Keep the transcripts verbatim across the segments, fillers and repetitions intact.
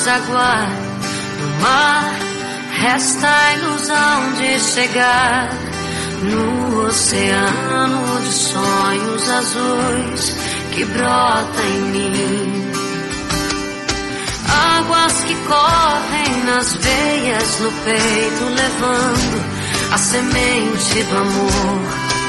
desaguar no mar, resta a ilusão de chegar no oceano de sonhos azuis que brota em mim. Águas que correm nas veias, no peito, levando a semente do amor.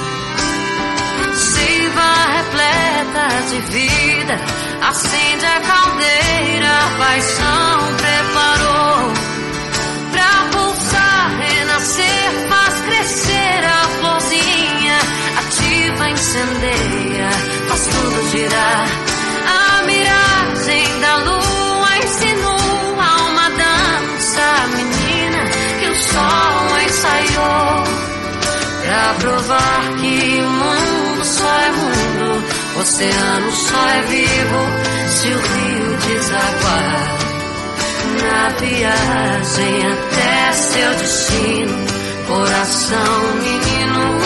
Seiva repleta de vida, acende a caldeira, a paixão preparou pra pulsar, renascer, faz crescer a florzinha, ativa, incendeia, faz tudo girar. A miragem da lua insinua uma dança, menina, que o sol ensaiou pra provar que o mundo só é mundo, o oceano só é vivo se o rio desaguar. Na viagem até seu destino, coração menino,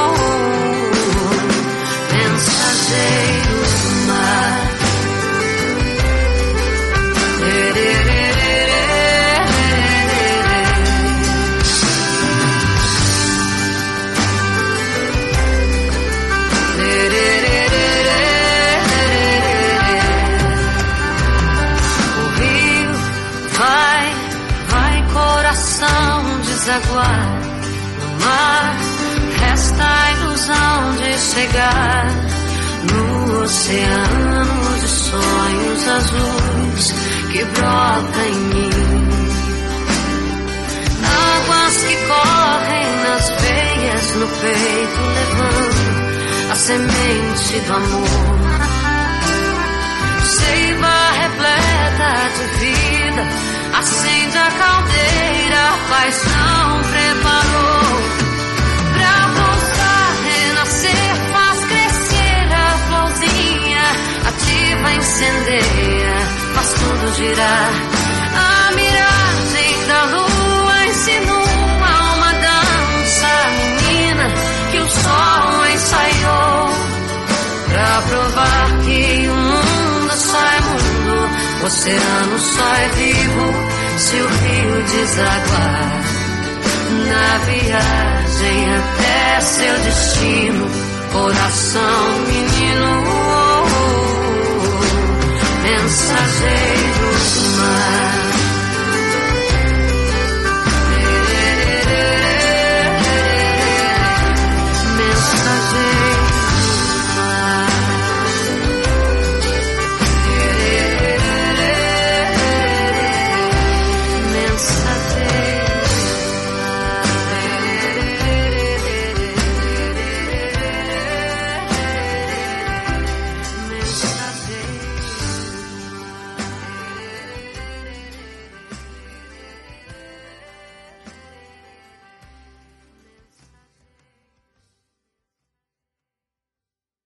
mensageiro do mar. Desaguar no mar, resta a ilusão de chegar no oceano de sonhos azuis que brota em mim. Águas que correm nas veias, no peito, levando a semente do amor. Seiva repleta de vida, acende a caldeira, a paixão preparou pra pulsar, renascer, faz crescer a florzinha, ativa, incendeia, faz tudo girar. A miragem da lua insinua uma dança, menina, que o sol ensaiou pra provar que o mundo só é mundo, o oceano só é vivo se o rio desaguar. Na viagem até seu destino, coração menino, mensageiro